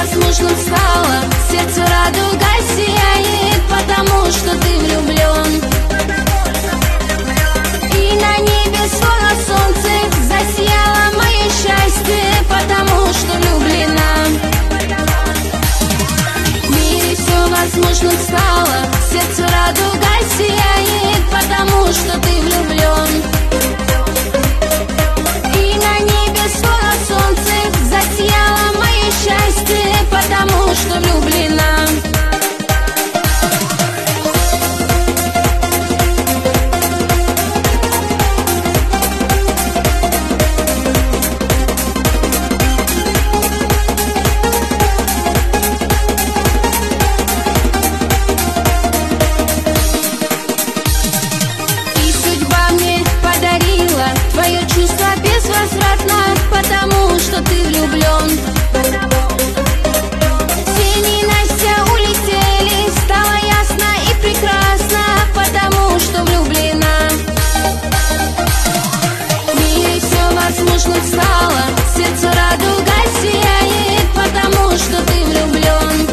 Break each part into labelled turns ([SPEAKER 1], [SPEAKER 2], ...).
[SPEAKER 1] невозможным стало. Сердце радугой сияет, потому что ты влюблен. И на небе словно солнце засияло мое счастье, потому что влюблена. В мире все возможным стало. Сердце радугой сияет, потому что ты влюблен. И на небе словно солнце засияло мое счастье, потому что влюблена. Твое чувство безвозвратно, потому что ты влюблен. Все ненастья улетели, стало ясно и прекрасно, потому что влюблена. В мире все возможным стало. Сердце радугой сияет, потому что ты влюблен.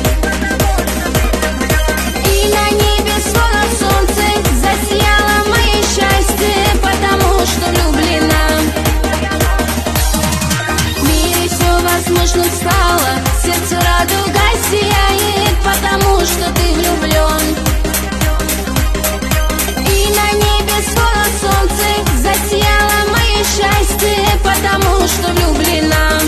[SPEAKER 1] И на небе словно солнце засияло мое счастье, потому что влюблена. В мире все возможным стало. Сердце радугой сияет, потому что ты влюблен. И на небе словно солнце засияло мое счастье, потому что влюблена.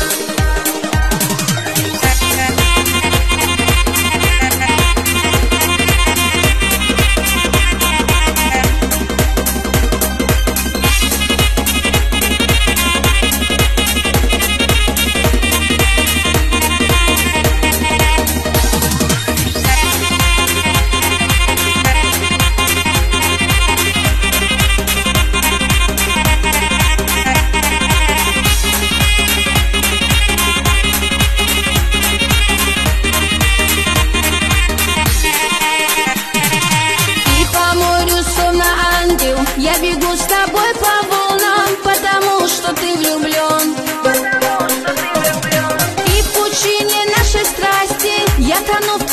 [SPEAKER 1] Я бегу с тобой по волнам, потому что ты влюблен. И в пучине нашей страсти я тону в